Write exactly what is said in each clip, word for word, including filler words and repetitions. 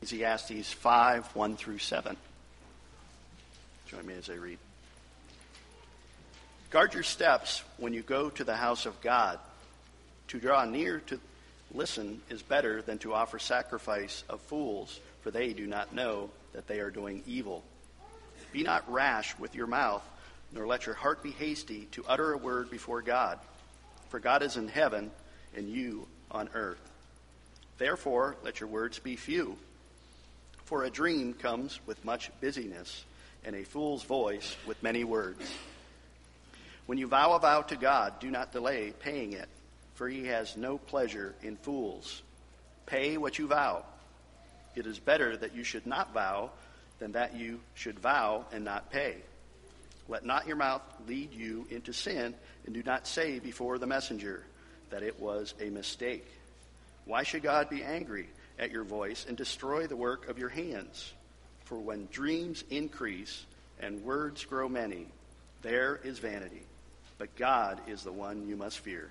Ecclesiastes five, one through seven. Join me as I read. Guard your steps when you go to the house of God. To draw near to listen is better than to offer sacrifice of fools, for they do not know that they are doing evil. Be not rash with your mouth, nor let your heart be hasty to utter a word before God. For God is in heaven, and you on earth. Therefore, let your words be few. For a dream comes with much busyness, and a fool's voice with many words. When you vow a vow to God, do not delay paying it, for he has no pleasure in fools. Pay what you vow. It is better that you should not vow than that you should vow and not pay. Let not your mouth lead you into sin, and do not say before the messenger that it was a mistake. Why should God be angry at your voice and destroy the work of your hands? For when dreams increase and words grow many, there is vanity. But God is the one you must fear.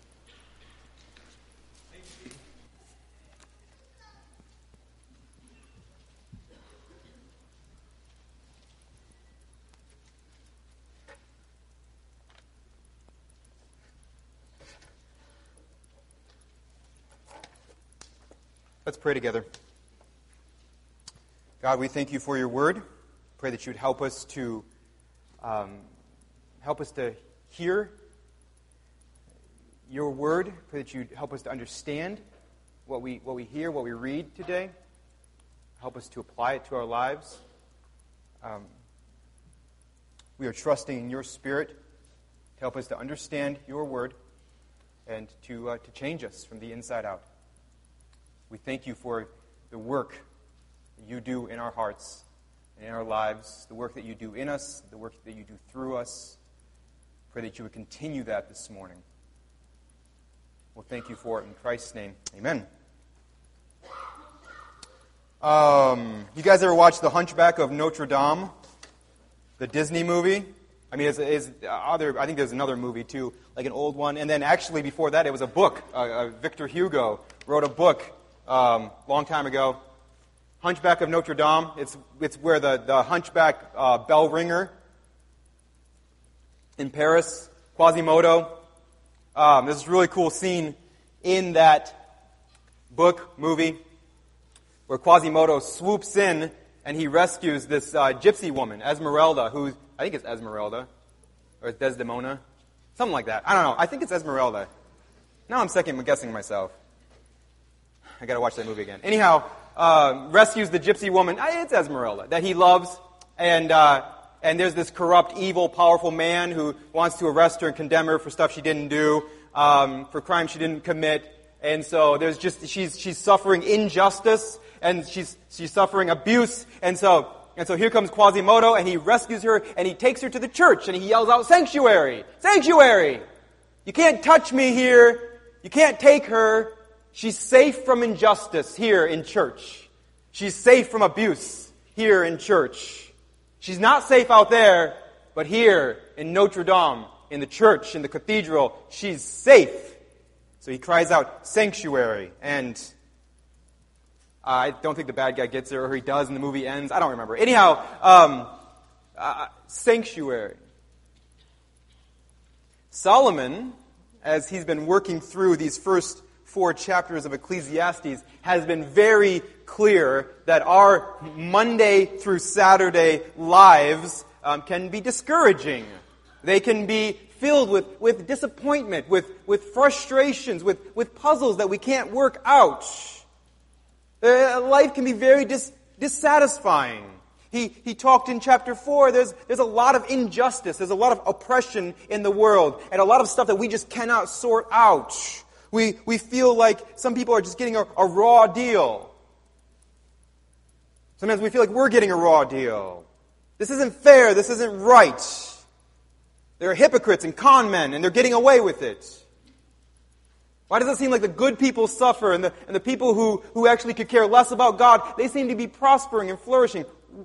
Let's pray together. God, we thank you for your word. Pray that you'd help us to um, help us to hear your word. Pray that you'd help us to understand what we what we hear, what we read today. Help us to apply it to our lives. Um, we are trusting in your Spirit to help us to understand your word and to uh, to change us from the inside out. We thank you for the work that you do in our hearts and in our lives, the work that you do in us, the work that you do through us. Pray that you would continue that this morning. Well, thank you for it in Christ's name. Amen. Um, you guys ever watch The Hunchback of Notre Dame, the Disney movie? I mean, it's, it's other. I think there's another movie too, like an old one. And then actually before that, it was a book. Uh, uh, Victor Hugo wrote a book um, a long time ago. Hunchback of Notre Dame. It's it's where the the hunchback uh, bell ringer in Paris, Quasimodo. Um, there's this really cool scene in that book movie where Quasimodo swoops in and he rescues this uh, gypsy woman, Esmeralda, who I think it's Esmeralda or it's Desdemona, something like that. I don't know. I think it's Esmeralda. Now I'm second guessing myself. I got to watch that movie again. Anyhow, uh, rescues the gypsy woman. It's Esmeralda that he loves, and uh, and there's this corrupt, evil, powerful man who wants to arrest her and condemn her for stuff she didn't do, um, for crimes she didn't commit, and so there's just she's she's suffering injustice and she's she's suffering abuse, and so and so here comes Quasimodo and he rescues her and he takes her to the church and he yells out, "Sanctuary, sanctuary! You can't touch me here. You can't take her. She's safe from injustice here in church. She's safe from abuse here in church. She's not safe out there, but here in Notre Dame, in the church, in the cathedral, she's safe." So he cries out, "Sanctuary." And I don't think the bad guy gets it, or he does, and the movie ends. I don't remember. Anyhow, um, uh, sanctuary. Solomon, as he's been working through these first four chapters of Ecclesiastes, has been very clear that our Monday through Saturday lives um, can be discouraging. They can be filled with, with disappointment, with, with frustrations, with, with puzzles that we can't work out. Uh, life can be very dis, dissatisfying. He, he talked in chapter four, there's, there's a lot of injustice, there's a lot of oppression in the world, and a lot of stuff that we just cannot sort out. We we feel like some people are just getting a, a raw deal. Sometimes we feel like we're getting a raw deal. This isn't fair. This isn't right. There are hypocrites and con men, and they're getting away with it. Why does it seem like the good people suffer, and the, and the people who, who actually could care less about God, they seem to be prospering and flourishing?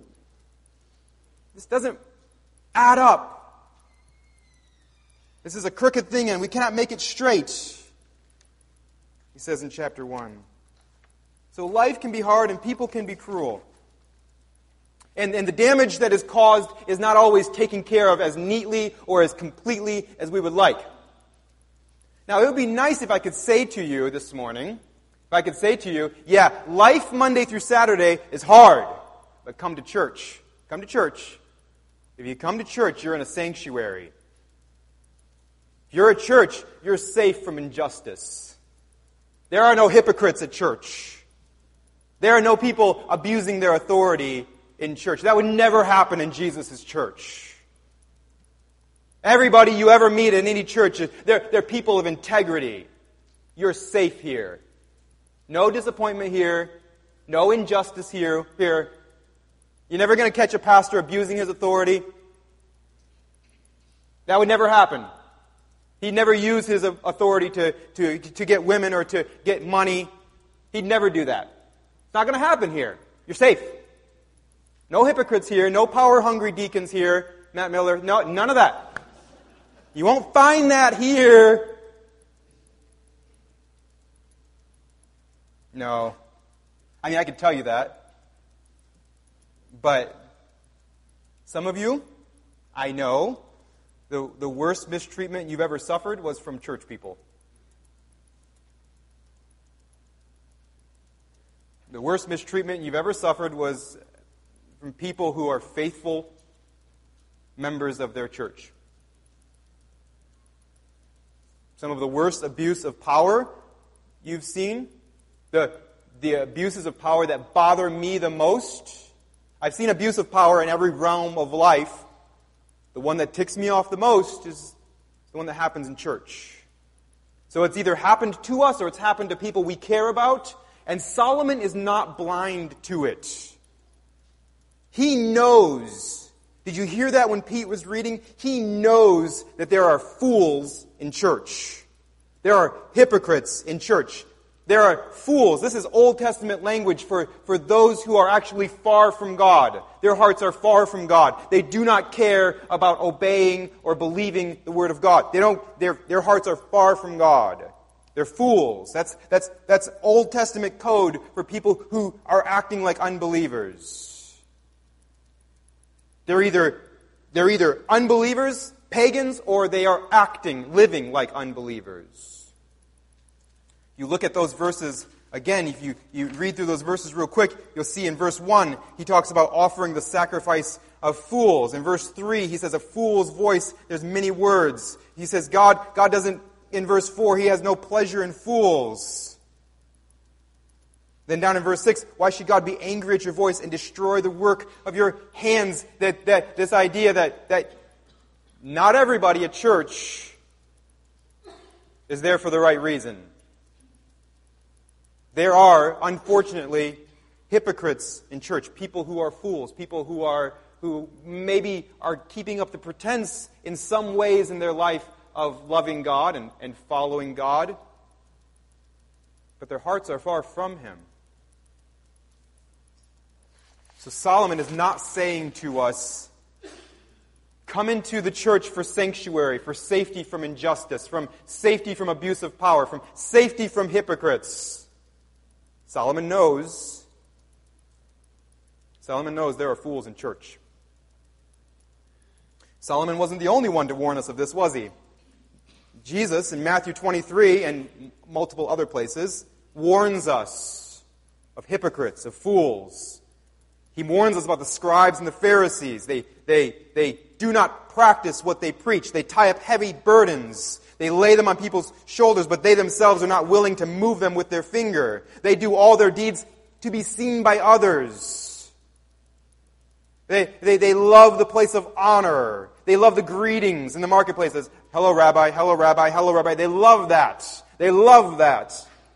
This doesn't add up. This is a crooked thing, and we cannot make it straight. He says in chapter one, So life can be hard and people can be cruel. And, and the damage that is caused is not always taken care of as neatly or as completely as we would like. Now, it would be nice if I could say to you this morning, if I could say to you, yeah, life Monday through Saturday is hard, but come to church. Come to church. If you come to church, you're in a sanctuary. If you're at church, you're safe from injustice. There are no hypocrites at church. There are no people abusing their authority in church. That would never happen in Jesus' church. Everybody you ever meet in any church, they're, they're people of integrity. You're safe here. No disappointment here. No injustice here. Here. You're never going to catch a pastor abusing his authority. That would never happen. He'd never use his authority to, to, to get women or to get money. He'd never do that. It's not going to happen here. You're safe. No hypocrites here. No power-hungry deacons here. Matt Miller. No, none of that. You won't find that here. No. I mean, I could tell you that. But some of you, I know, the, the worst mistreatment you've ever suffered was from church people. The worst mistreatment you've ever suffered was from people who are faithful members of their church. Some of the worst abuse of power you've seen, the, the abuses of power that bother me the most. I've seen abuse of power in every realm of life. The one that ticks me off the most is the one that happens in church. So it's either happened to us or it's happened to people we care about. And Solomon is not blind to it. He knows. Did you hear that when Pete was reading? He knows that there are fools in church. There are hypocrites in church. There are fools. This is Old Testament language for, for those who are actually far from God. Their hearts are far from God. They do not care about obeying or believing the Word of God. They don't. Their, their hearts are far from God. They're fools. That's, that's, that's Old Testament code for people who are acting like unbelievers. They're either, they're either unbelievers, pagans, or they are acting, living like unbelievers. You look at those verses, again, if you, you read through those verses real quick, you'll see in verse one, he talks about offering the sacrifice of fools. In verse three, he says, a fool's voice, there's many words. He says, God, God doesn't, in verse four, he has no pleasure in fools. Then down in verse six, why should God be angry at your voice and destroy the work of your hands? That, that this idea that, that not everybody at church is there for the right reason. There are, unfortunately, hypocrites in church, people who are fools, people who are who maybe are keeping up the pretense in some ways in their life of loving God and, and following God, but their hearts are far from Him. So Solomon is not saying to us, come into the church for sanctuary, for safety from injustice, from safety from abuse of power, from safety from hypocrites. Solomon knows, Solomon knows there are fools in church. Solomon wasn't the only one to warn us of this, was he? Jesus, in Matthew twenty-three and multiple other places, warns us of hypocrites, of fools. He warns us about the scribes and the Pharisees. They, they, they do not practice what they preach. They tie up heavy burdens. They lay them on people's shoulders, but they themselves are not willing to move them with their finger. They do all their deeds to be seen by others. They, they, they love the place of honor. They love the greetings in the marketplaces. Hello, Rabbi. Hello, Rabbi. Hello, Rabbi. They love that. They love that.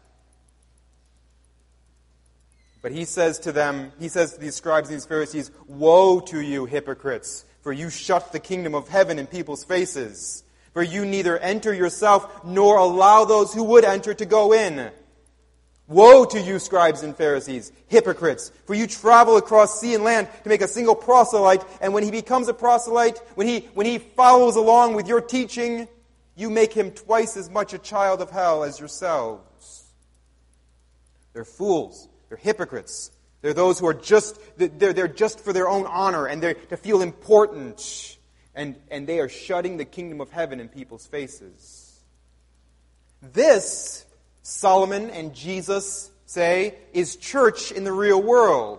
But he says to them, he says to these scribes and these Pharisees, woe to you, hypocrites, for you shut the kingdom of heaven in people's faces. For you neither enter yourself, nor allow those who would enter to go in. Woe to you, scribes and Pharisees, hypocrites, for you travel across sea and land to make a single proselyte, and when he becomes a proselyte, when he, when he follows along with your teaching, you make him twice as much a child of hell as yourselves. They're fools. They're hypocrites. They're those who are just, they're, they're just for their own honor and they're to feel important. And, and they are shutting the kingdom of heaven in people's faces. This, Solomon and Jesus say, is church in the real world.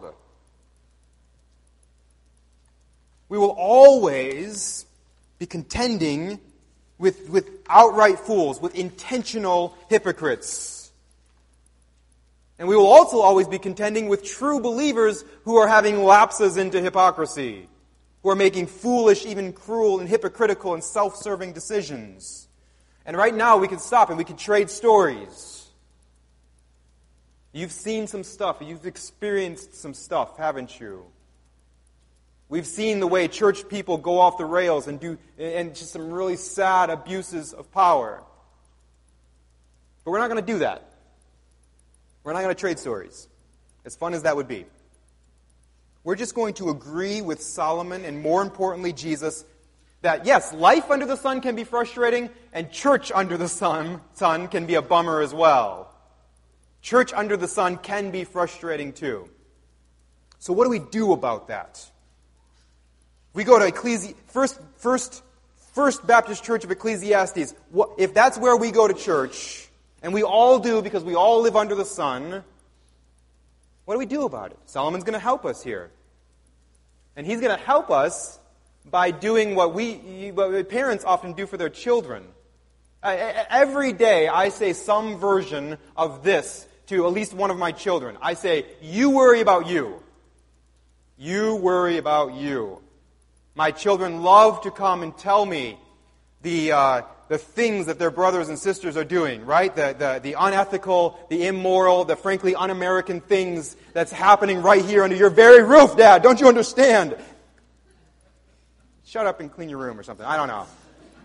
We will always be contending with, with outright fools, with intentional hypocrites. And we will also always be contending with true believers who are having lapses into hypocrisy, who are making foolish, even cruel and hypocritical and self-serving decisions. And right now we can stop and we can trade stories. You've seen some stuff, you've experienced some stuff, haven't you? We've seen the way church people go off the rails and do and just some really sad abuses of power. But we're not going to do that. We're not going to trade stories, as fun as that would be. We're just going to agree with Solomon and, more importantly, Jesus, that yes, life under the sun can be frustrating, and church under the sun, sun can be a bummer as well. Church under the sun can be frustrating too. So what do we do about that? We go to Ecclesi- First, First, First Baptist Church of Ecclesiastes. If that's where we go to church, and we all do because we all live under the sun, what do we do about it? Solomon's going to help us here. And he's going to help us by doing what we what parents often do for their children. Every day I say some version of this to at least one of my children. I say, you worry about you. You worry about you. My children love to come and tell me the uh, the things that their brothers and sisters are doing, right? The, the, the unethical, the immoral, the frankly un-American things that's happening right here under your very roof, Dad. Don't you understand? Shut up and clean your room or something. I don't know.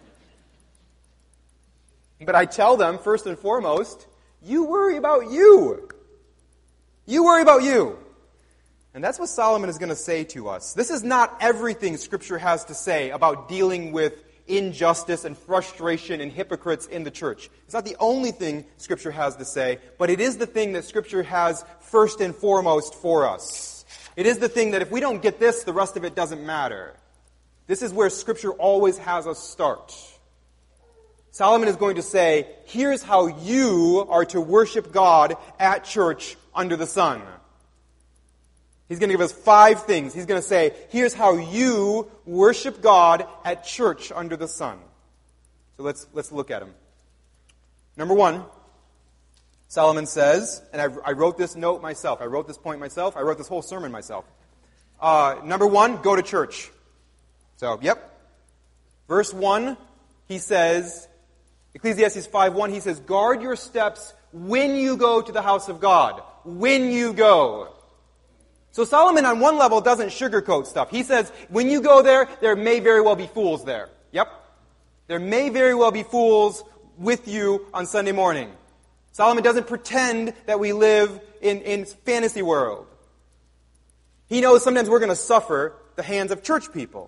But I tell them, first and foremost, you worry about you. You worry about you. And that's what Solomon is going to say to us. This is not everything Scripture has to say about dealing with injustice and frustration and hypocrites in the church. It's not the only thing Scripture has to say, but it is the thing that Scripture has first and foremost for us. It is the thing that if we don't get this, the rest of it doesn't matter. This is where Scripture always has us start. Solomon is going to say, here's how you are to worship God at church under the sun. He's going to give us five things. He's going to say, here's how you worship God at church under the sun. So let's let's look at them. Number one, Solomon says, and I, I wrote this note myself. I wrote this point myself. I wrote this whole sermon myself. Uh, number one, go to church. So, yep. Verse one, he says, Ecclesiastes five one, he says, guard your steps when you go to the house of God. When you go. So Solomon, on one level, doesn't sugarcoat stuff. He says, when you go there, there may very well be fools there. Yep. There may very well be fools with you on Sunday morning. Solomon doesn't pretend that we live in, in fantasy world. He knows sometimes we're going to suffer the hands of church people.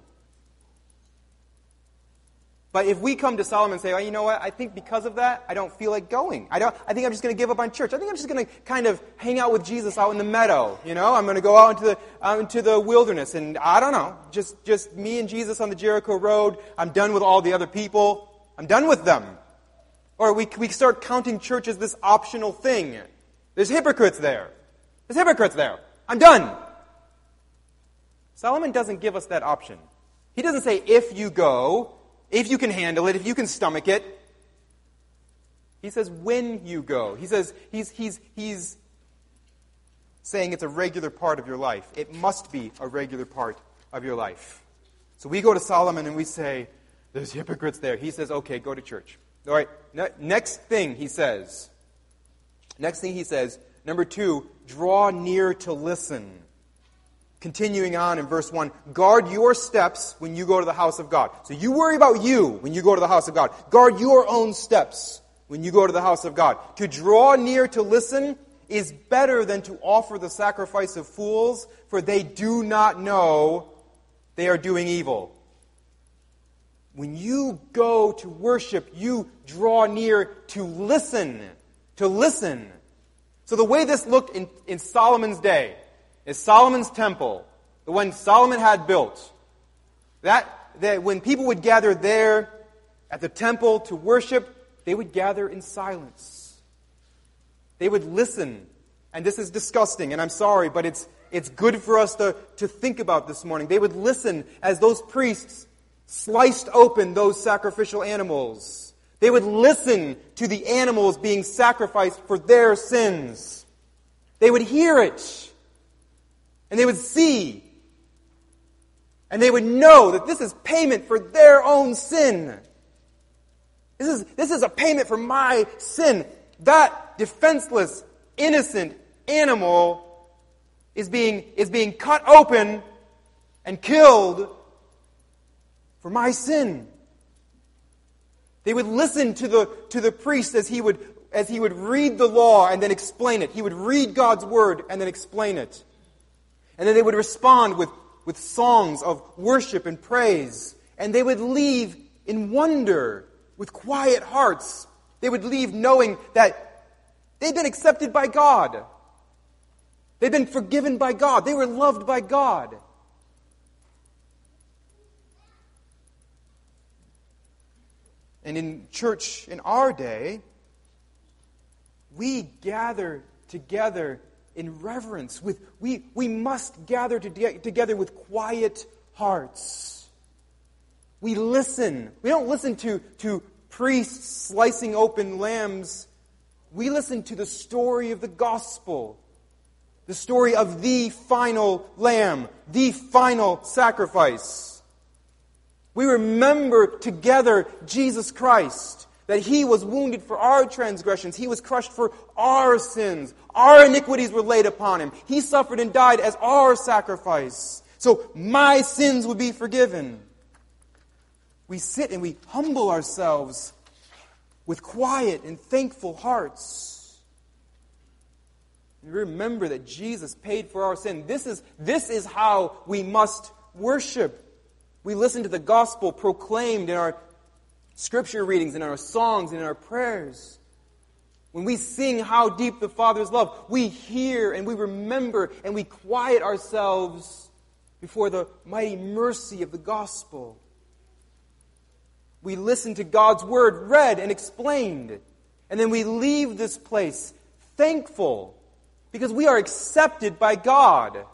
But if we come to Solomon and say, oh, you know what, I think because of that, I don't feel like going. I don't. I think I'm just going to give up on church. I think I'm just going to kind of hang out with Jesus out in the meadow. You know, I'm going to go out into the out into the wilderness, and I don't know, just just me and Jesus on the Jericho Road. I'm done with all the other people. I'm done with them. Or we we start counting church as this optional thing. There's hypocrites there. There's hypocrites there. I'm done. Solomon doesn't give us that option. He doesn't say, if you go, if you can handle it, if you can stomach it. He says, when you go. He says, he's, he's, he's saying it's a regular part of your life. It must be a regular part of your life. So we go to Solomon and we say, there's hypocrites there. He says, okay, go to church. All right, ne- next thing he says. Next thing he says, number two, draw near to listen. Continuing on in verse one, guard your steps when you go to the house of God. So you worry about you when you go to the house of God. Guard your own steps when you go to the house of God. To draw near to listen is better than to offer the sacrifice of fools, for they do not know they are doing evil. When you go to worship, you draw near to listen. To listen. So the way this looked in, in Solomon's day is Solomon's temple, the one Solomon had built, that, that when people would gather there at the temple to worship, they would gather in silence. They would listen. And this is disgusting, and I'm sorry, but it's it's good for us to, to think about this morning. They would listen as those priests sliced open those sacrificial animals. They would listen to the animals being sacrificed for their sins. They would hear it. And they would see. And they would know that this is payment for their own sin. This is, this is a payment for my sin. That defenseless, innocent animal is being, is being cut open and killed for my sin. They would listen to the, to the priest as he would, as he would read the law and then explain it. He would read God's word and then explain it. And then they would respond with, with songs of worship and praise. And they would leave in wonder with quiet hearts. They would leave knowing that they'd been accepted by God. They'd been forgiven by God. They were loved by God. And in church in our day, we gather together in reverence. With we, we must gather to, together with quiet hearts. We listen. We don't listen to, to priests slicing open lambs. We listen to the story of the gospel. The story of the final lamb, the final sacrifice. We remember together Jesus Christ, that He was wounded for our transgressions. He was crushed for our sins. Our iniquities were laid upon Him. He suffered and died as our sacrifice. So my sins would be forgiven. We sit and we humble ourselves with quiet and thankful hearts. Remember that Jesus paid for our sin. This is, this is how we must worship. We listen to the gospel proclaimed in our scripture readings, in our songs, and in our prayers. When we sing how deep the Father's love, we hear and we remember and we quiet ourselves before the mighty mercy of the gospel. We listen to God's word read and explained. And then we leave this place thankful because we are accepted by God.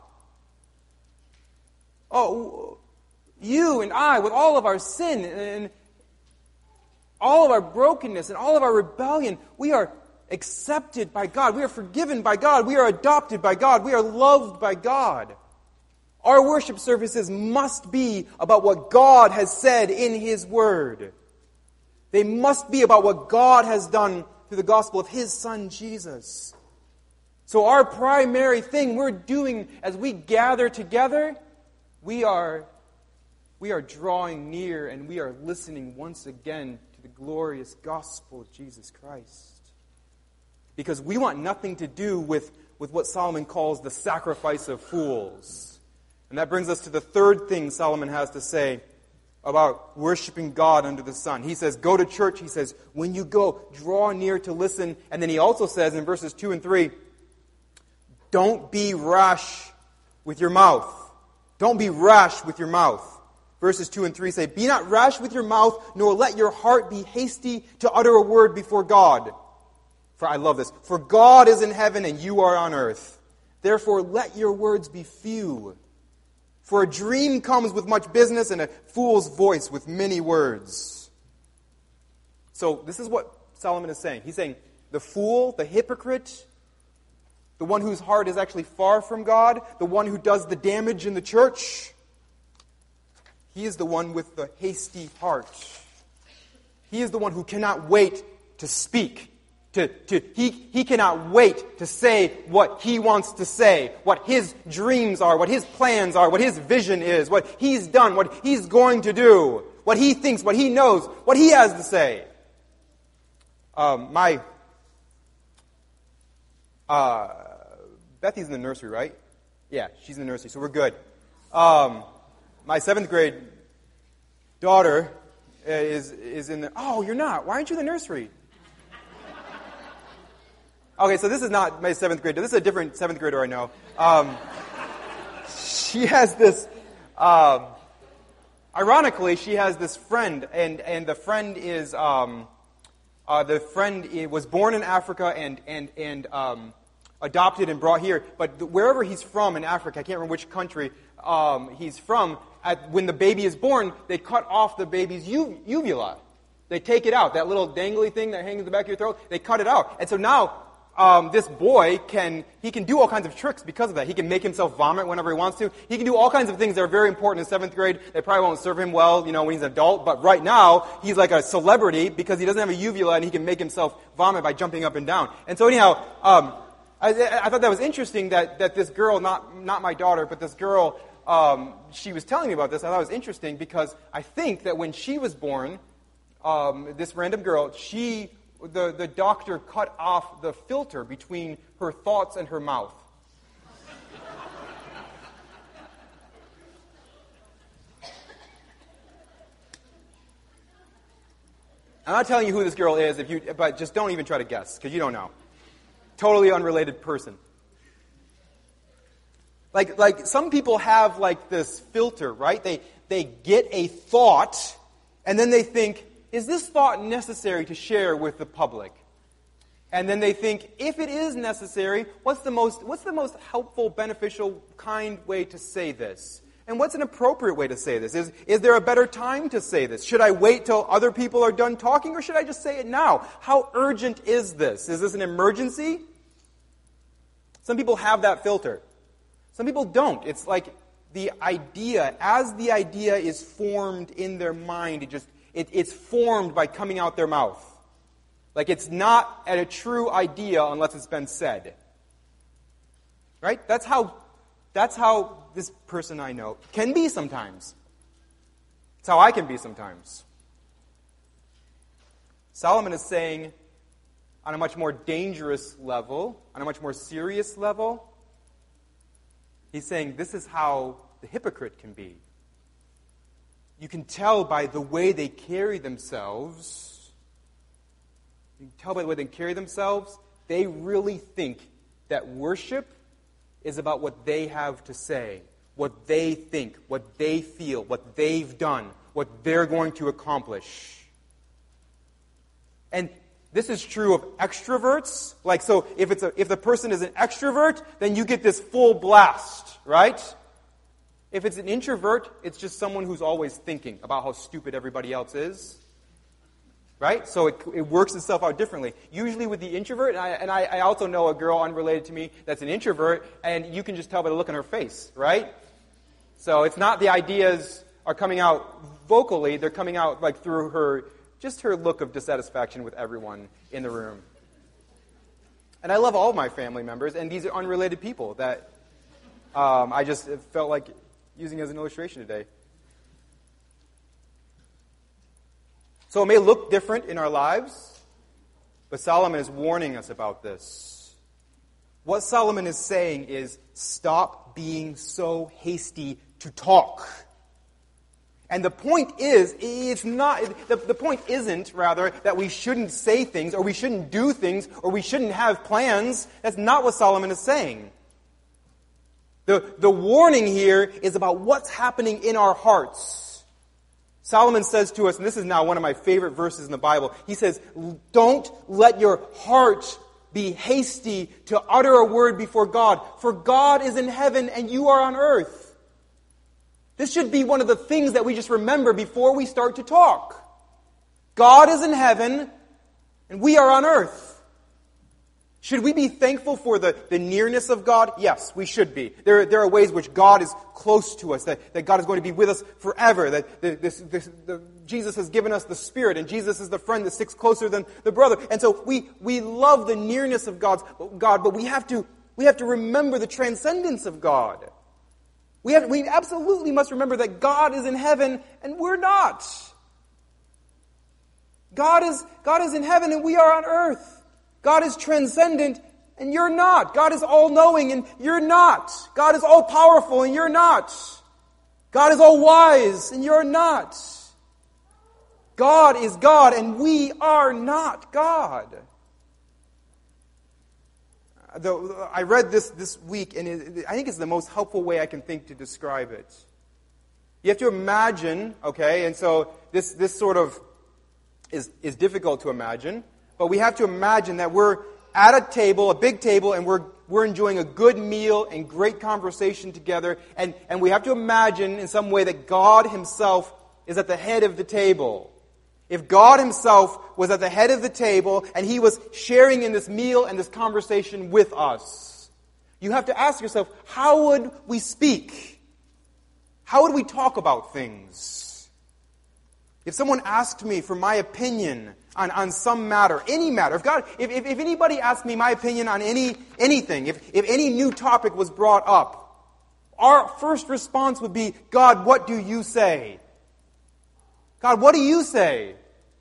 Oh, you and I, with all of our sin and all of our brokenness and all of our rebellion, we are accepted by God. We are forgiven by God. We are adopted by God. We are loved by God. Our worship services must be about what God has said in His Word. They must be about what God has done through the gospel of His Son, Jesus. So our primary thing we're doing as we gather together, we are, we are drawing near and we are listening once again to the glorious gospel of Jesus Christ. Because we want nothing to do with, with what Solomon calls the sacrifice of fools. And that brings us to the third thing Solomon has to say about worshiping God under the sun. He says, go to church. He says, when you go, draw near to listen. And then he also says in verses two and three, don't be rash with your mouth. Don't be rash with your mouth. Verses two and three say, be not rash with your mouth, nor let your heart be hasty to utter a word before God. For I love this. For God is in heaven and you are on earth. Therefore let your words be few. For a dream comes with much business, and a fool's voice with many words. So this is what Solomon is saying. He's saying the fool, the hypocrite, the one whose heart is actually far from God, the one who does the damage in the church, he is the one with the hasty heart. He is the one who cannot wait to speak. To, to, he, he cannot wait to say what he wants to say, what his dreams are, what his plans are, what his vision is, what he's done, what he's going to do, what he thinks, what he knows, what he has to say. Um, my, uh, Bethy's in the nursery, right? Yeah, she's in the nursery, so we're good. Um, my seventh grade daughter is, is in the, oh, you're not. Why aren't you in the nursery? Okay, so this is not my seventh grader. This is a different seventh grader I know. Um, she has this, um, ironically, she has this friend, and, and the friend is, um, uh, the friend i- was born in Africa and, and, and um, adopted and brought here. But the, wherever he's from in Africa, I can't remember which country um, he's from, at, when the baby is born, they cut off the baby's uv- uvula. They take it out, that little dangly thing that hangs in the back of your throat, they cut it out. And so now, um, this boy can, he can do all kinds of tricks because of that. He can make himself vomit whenever he wants to. He can do all kinds of things that are very important in seventh grade. They probably won't serve him well, you know, when he's an adult. But right now, he's like a celebrity because he doesn't have a uvula and he can make himself vomit by jumping up and down. And so anyhow, um, I, I thought that was interesting that, that this girl, not, not my daughter, but this girl, um, she was telling me about this. I thought it was interesting because I think that when she was born, Um, this random girl, she, the, the doctor cut off the filter between her thoughts and her mouth. I'm not telling you who this girl is, if you, but just don't even try to guess, because you don't know. Totally unrelated person. Like, like some people have like this filter, right? They, they get a thought, and then they think, is this thought necessary to share with the public? And then they think, if it is necessary, what's the most what's the most helpful, beneficial, kind way to say this? And what's an appropriate way to say this? Is, is there a better time to say this? Should I wait till other people are done talking, or should I just say it now? How urgent is this? Is this an emergency? Some people have that filter. Some people don't. It's like the idea, as the idea is formed in their mind, it just It, it's formed by coming out their mouth. Like it's not a true idea unless it's been said. Right? That's how, that's how this person I know can be sometimes. It's how I can be sometimes. Solomon is saying, on a much more dangerous level, on a much more serious level, he's saying this is how the hypocrite can be. You can tell by the way they carry themselves. You can tell by the way they carry themselves, they really think that worship is about what they have to say, what they think, what they feel, what they've done, what they're going to accomplish. And this is true of extroverts. Like, so if it's a, if the person is an extrovert, then you get this full blast, right? If it's an introvert, it's just someone who's always thinking about how stupid everybody else is. Right? So it, it works itself out differently. Usually with the introvert, and, I, and I, I also know a girl unrelated to me that's an introvert, and you can just tell by the look on her face, right? So it's not the ideas are coming out vocally, they're coming out like through her, just her look of dissatisfaction with everyone in the room. And I love all of my family members, and these are unrelated people that um, I just felt like using as an illustration today. So it may look different in our lives, but Solomon is warning us about this. What Solomon is saying is, stop being so hasty to talk. And the point is, it's not, the, the point isn't, rather, that we shouldn't say things, or we shouldn't do things, or we shouldn't have plans. That's not what Solomon is saying. The, the warning here is about what's happening in our hearts. Solomon says to us, and this is now one of my favorite verses in the Bible, he says, don't let your heart be hasty to utter a word before God, for God is in heaven and you are on earth. This should be one of the things that we just remember before we start to talk. God is in heaven and we are on earth. Should we be thankful for the, the nearness of God? Yes, we should be. There, there are ways which God is close to us, that, that God is going to be with us forever, that the, this, this, the, Jesus has given us the Spirit, and Jesus is the friend that sticks closer than the brother. And so we, we love the nearness of God's, God, but we have to, we have to remember the transcendence of God. We, have, we absolutely must remember that God is in heaven and we're not. God is, God is in heaven and we are on earth. God is transcendent, and you're not. God is all-knowing, and you're not. God is all-powerful, and you're not. God is all-wise, and you're not. God is God, and we are not God. the, I read this this week, and it, I think it's the most helpful way I can think to describe it. You have to imagine, okay, and so this this sort of is is difficult to imagine, but we have to imagine that we're at a table, a big table, and we're we're enjoying a good meal and great conversation together, and, and we have to imagine in some way that God Himself is at the head of the table. If God Himself was at the head of the table and He was sharing in this meal and this conversation with us, you have to ask yourself, how would we speak? How would we talk about things? If someone asked me for my opinion on, on some matter, any matter, if God, if, if, if anybody asked me my opinion on any anything, if, if any new topic was brought up, our first response would be, God, what do you say? God, what do you say?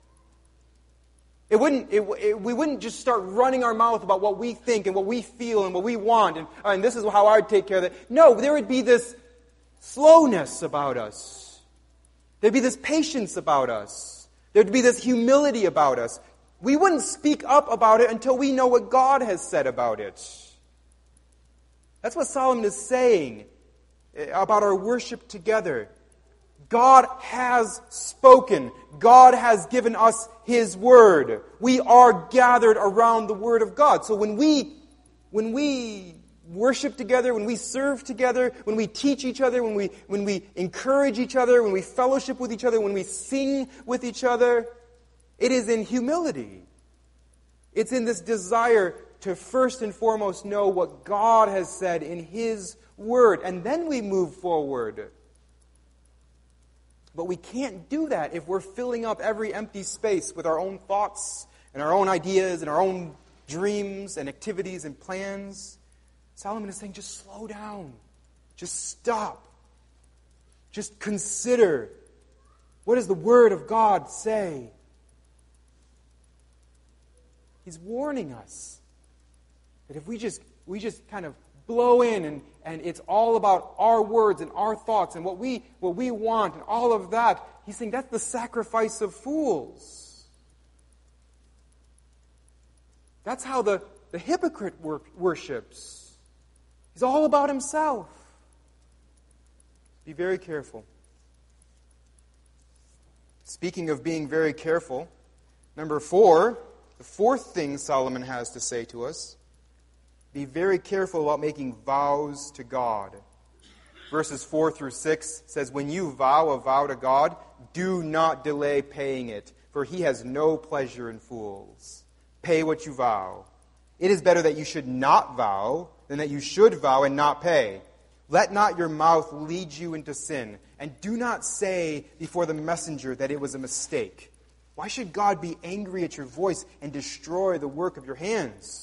It wouldn't. It, it, we wouldn't just start running our mouth about what we think and what we feel and what we want, and, and this is how I'd take care of it. No, there would be this slowness about us. There'd be this patience about us. There'd be this humility about us. We wouldn't speak up about it until we know what God has said about it. That's what Solomon is saying about our worship together. God has spoken. God has given us His Word. We are gathered around the Word of God. So when we, when we worship together, when we serve together, when we teach each other, when we, when we encourage each other, when we fellowship with each other, when we sing with each other, it is in humility. It's in this desire to first and foremost know what God has said in His Word, and then we move forward. But we can't do that if we're filling up every empty space with our own thoughts and our own ideas and our own dreams and activities and plans. Solomon is saying, just slow down. Just stop. Just consider. What does the Word of God say? He's warning us that if we just we just kind of blow in and, and it's all about our words and our thoughts and what we what we want and all of that, he's saying that's the sacrifice of fools. That's how the, the hypocrite wor- worships. He's all about himself. Be very careful. Speaking of being very careful, number four, the fourth thing Solomon has to say to us, be very careful about making vows to God. Verses four through six says, when you vow a vow to God, do not delay paying it, for He has no pleasure in fools. Pay what you vow. It is better that you should not vow than that you should vow and not pay. Let not your mouth lead you into sin, and do not say before the messenger that it was a mistake. Why should God be angry at your voice and destroy the work of your hands?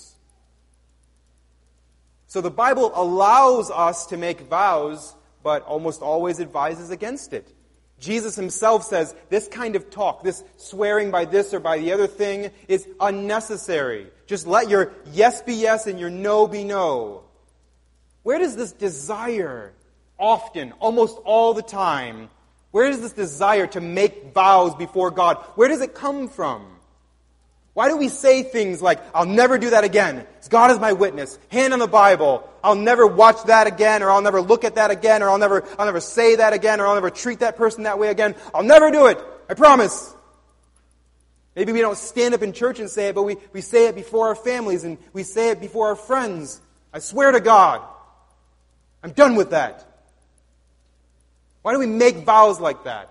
So the Bible allows us to make vows, but almost always advises against it. Jesus Himself says this kind of talk, this swearing by this or by the other thing, is unnecessary. Just let your yes be yes and your no be no. Where does this desire, often, almost all the time, where does this desire to make vows before God, where does it come from? Why do we say things like, I'll never do that again. God is my witness. Hand on the Bible. I'll never watch that again, or I'll never look at that again, or I'll never, I'll never say that again, or I'll never treat that person that way again. I'll never do it. I promise. Maybe we don't stand up in church and say it, but we, we say it before our families, and we say it before our friends. I swear to God, I'm done with that. Why do we make vows like that?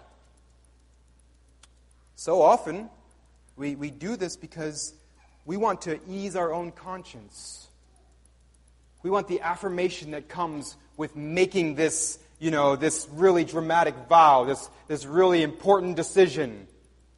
So often, We we do this because we want to ease our own conscience. We want the affirmation that comes with making this, you know, this really dramatic vow, this, this really important decision.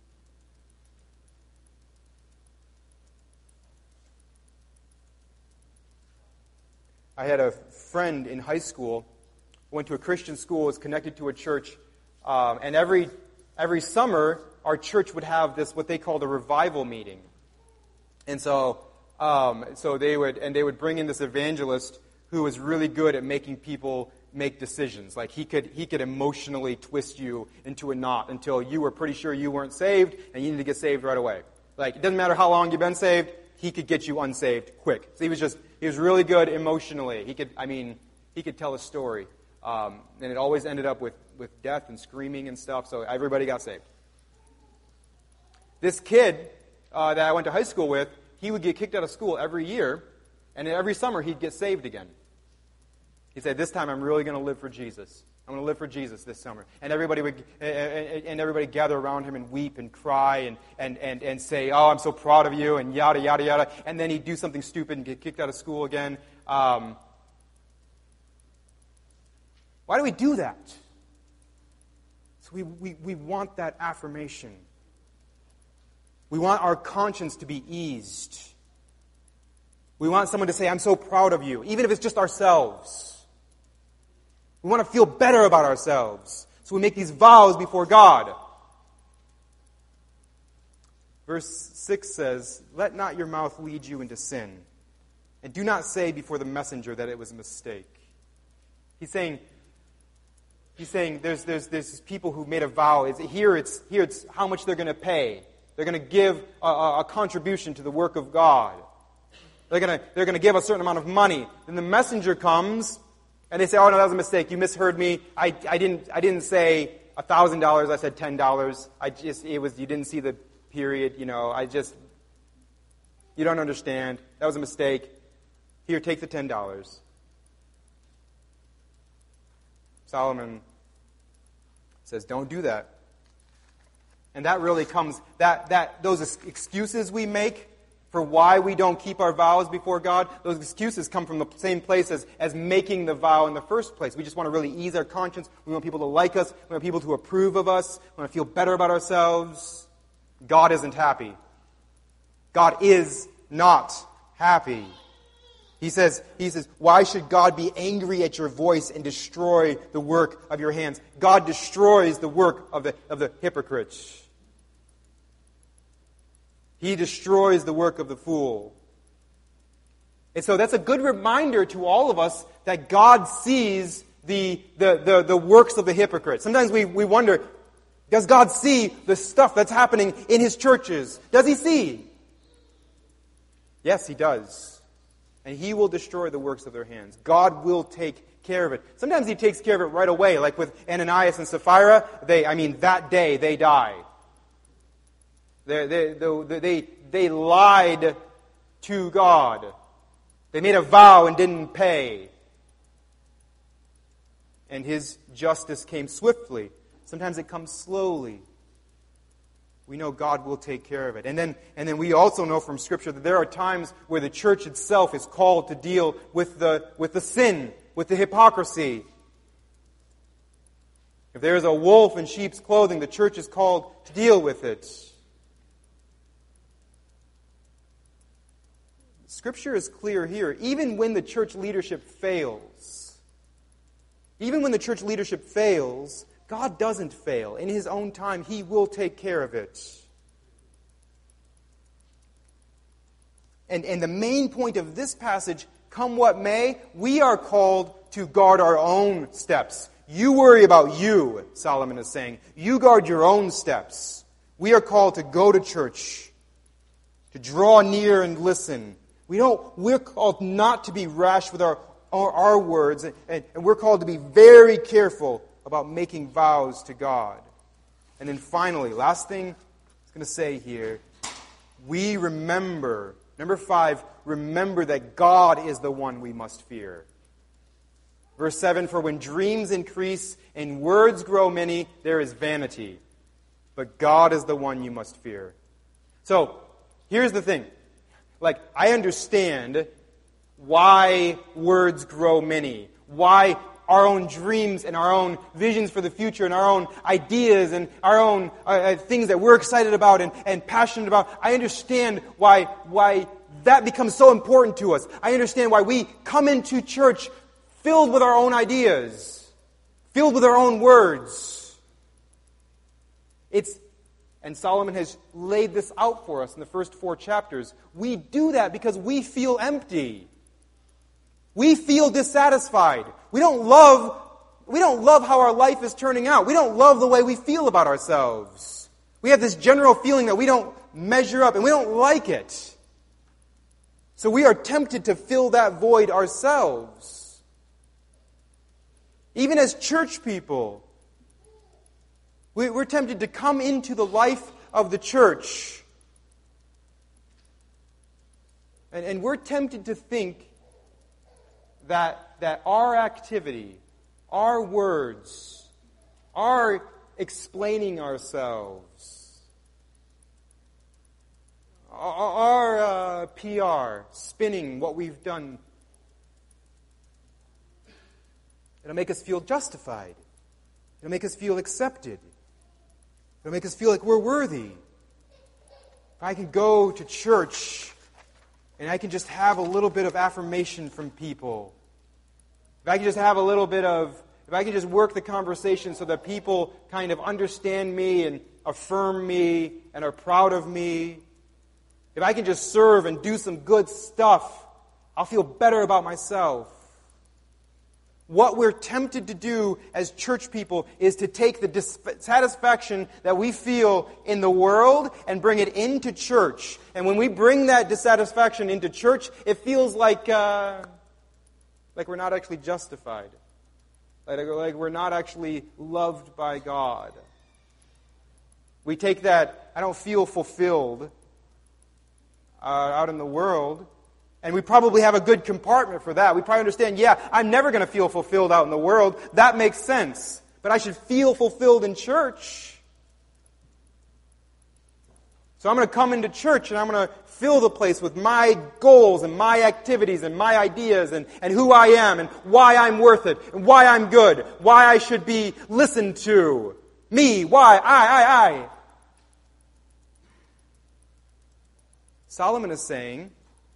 I had a friend in high school who went to a Christian school, was connected to a church, um, and every every summer our church would have this, what they called a revival meeting. And so um, so they would and they would bring in this evangelist who was really good at making people make decisions. Like he could he could emotionally twist you into a knot until you were pretty sure you weren't saved and you needed to get saved right away. Like it doesn't matter how long you've been saved, he could get you unsaved quick. So he was just he was really good emotionally. He could, I mean, he could tell a story. Um, and it always ended up with, with death and screaming and stuff, so everybody got saved. This kid uh, that I went to high school with, he would get kicked out of school every year, and every summer he'd get saved again. He said, this time I'm really going to live for Jesus. I'm going to live for Jesus this summer. And everybody would, and everybody gather around him and weep and cry and, and, and, and say, oh, I'm so proud of you, and yada, yada, yada. And then he'd do something stupid and get kicked out of school again. Um, why do we do that? So we, we, we want that affirmation. We want our conscience to be eased. We want someone to say, I'm so proud of you, even if it's just ourselves. We want to feel better about ourselves. So we make these vows before God. Verse six says, let not your mouth lead you into sin, and do not say before the messenger that it was a mistake. He's saying, he's saying there's, there's, there's people who made a vow. It's, here, it's, here it's how much they're going to pay. They're going to give a, a, a contribution to the work of God. They're going to, they're going to give a certain amount of money. Then the messenger comes, and they say, oh, no, that was a mistake. You misheard me. I, I didn't I didn't say one thousand dollars. I said ten dollars. I just, it was, you didn't see the period. You know, I just, you don't understand. That was a mistake. Here, take the ten dollars. Solomon says, don't do that. And that really comes, that, that those excuses we make for why we don't keep our vows before God, those excuses come from the same place as, as making the vow in the first place. We just want to really ease our conscience. We want people to like us. We want people to approve of us. We want to feel better about ourselves. God isn't happy. God is not happy. He says, he says, why should God be angry at your voice and destroy the work of your hands? God destroys the work of the, of the hypocrites. He destroys the work of the fool. And so that's a good reminder to all of us that God sees the, the, the, the works of the hypocrite. Sometimes we, we wonder, does God see the stuff that's happening in His churches? Does He see? Yes, He does. And He will destroy the works of their hands. God will take care of it. Sometimes He takes care of it right away, like with Ananias and Sapphira. They, I mean, that day they die. They, they, they, they lied to God. They made a vow and didn't pay. And His justice came swiftly. Sometimes it comes slowly. We know God will take care of it. And then, and then we also know from Scripture that there are times where the church itself is called to deal with the, with the sin, with the hypocrisy. If there is a wolf in sheep's clothing, the church is called to deal with it. Scripture is clear here. Even when the church leadership fails, even when the church leadership fails, God doesn't fail. In His own time, He will take care of it. And, and the main point of this passage, come what may, we are called to guard our own steps. You worry about you, Solomon is saying. You guard your own steps. We are called to go to church, to draw near and listen. We don't, we're called not to be rash with our, our, our words, and, and we're called to be very careful about making vows to God. And then finally, last thing I was going to say here, we remember, number five, remember that God is the one we must fear. Verse seven, for when dreams increase and words grow many, there is vanity. But God is the one you must fear. So, here's the thing. Like, I understand why words grow many, why our own dreams and our own visions for the future and our own ideas and our own uh, things that we're excited about and, and passionate about. I understand why, why that becomes so important to us. I understand why we come into church filled with our own ideas, filled with our own words. It's And Solomon has laid this out for us in the first four chapters. We do that because we feel empty. We feel dissatisfied. We don't love, we don't love how our life is turning out. We don't love the way we feel about ourselves. We have this general feeling that we don't measure up and we don't like it. So we are tempted to fill that void ourselves. Even as church people, we, we're tempted to come into the life of the church. And, and we're tempted to think that, that our activity, our words, our explaining ourselves, our uh, P R, spinning what we've done, it'll make us feel justified. It'll make us feel accepted. It'll make us feel like we're worthy. If I can go to church and I can just have a little bit of affirmation from people, if I can just have a little bit of, if I can just work the conversation so that people kind of understand me and affirm me and are proud of me, if I can just serve and do some good stuff, I'll feel better about myself. What we're tempted to do as church people is to take the dissatisfaction that we feel in the world and bring it into church. And when we bring that dissatisfaction into church, it feels like uh, like we're not actually justified. Like, like we're not actually loved by God. We take that, I don't feel fulfilled, uh, out in the world, and we probably have a good compartment for that. We probably understand, yeah, I'm never going to feel fulfilled out in the world. That makes sense. But I should feel fulfilled in church. So I'm going to come into church and I'm going to fill the place with my goals and my activities and my ideas and, and who I am and why I'm worth it and why I'm good, why I should be listened to. Me, why, I, I, I. Solomon is saying,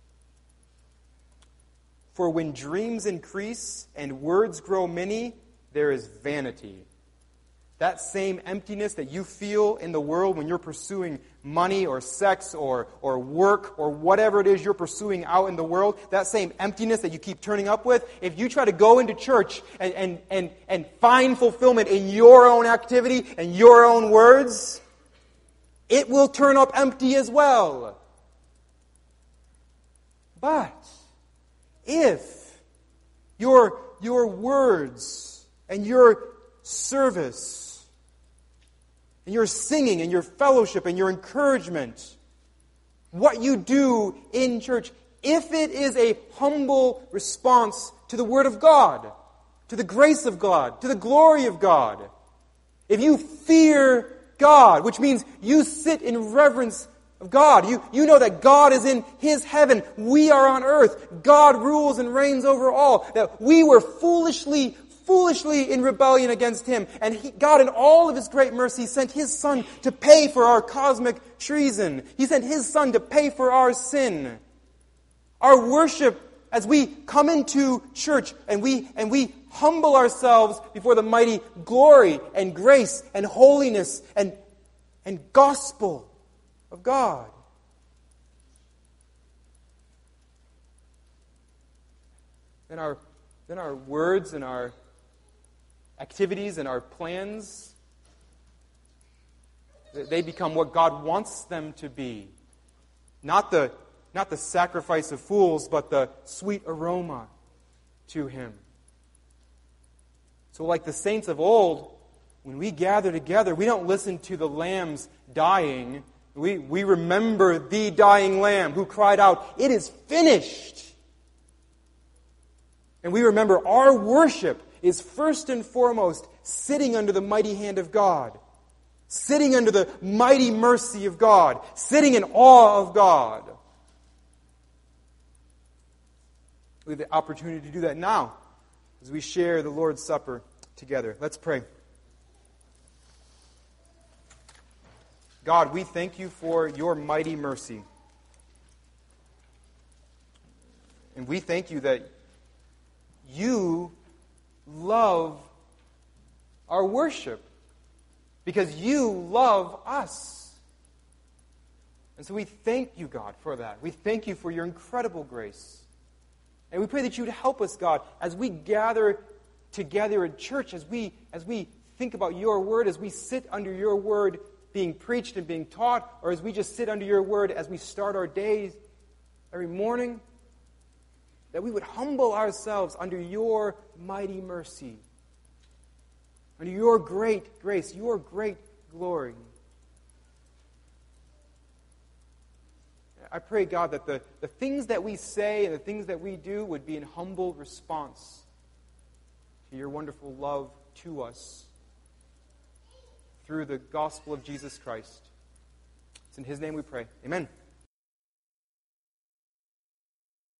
for when dreams increase and words grow many, there is vanity. That same emptiness that you feel in the world when you're pursuing money or sex or, or work or whatever it is you're pursuing out in the world, that same emptiness that you keep turning up with, if you try to go into church and, and, and, and find fulfillment in your own activity and your own words, it will turn up empty as well. But if your, your words and your service and your singing and your fellowship and your encouragement, what you do in church, if it is a humble response to the Word of God, to the grace of God, to the glory of God, if you fear God, which means you sit in reverence of God, you, you know that God is in His heaven, we are on earth, God rules and reigns over all, that we were foolishly foolishly in rebellion against Him. And he, God, in all of His great mercy, sent His Son to pay for our cosmic treason. He sent His Son to pay for our sin. Our worship, as we come into church and we, and we humble ourselves before the mighty glory and grace and holiness and, and gospel of God. Then our, then our words and our activities and our plans, they become what God wants them to be. Not the, not the sacrifice of fools, but the sweet aroma to Him. So like the saints of old, when we gather together, we don't listen to the lambs dying. We, we remember the dying lamb who cried out, "It is finished." And we remember our worship is first and foremost sitting under the mighty hand of God, sitting under the mighty mercy of God, sitting in awe of God. We have the opportunity to do that now as we share the Lord's Supper together. Let's pray. God, we thank You for Your mighty mercy. And we thank You that You love our worship because You love us. And so we thank You, God, for that. We thank You for Your incredible grace. And we pray that You would help us, God, as we gather together in church, as we, as we think about Your word, as we sit under Your word being preached and being taught, or as we just sit under Your word as we start our days every morning. that we would humble ourselves under your mighty mercy, under your great grace, your great glory. I pray, God, that the, the things that we say and the things that we do would be in humble response to your wonderful love to us through the gospel of Jesus Christ. It's in his name we pray. Amen.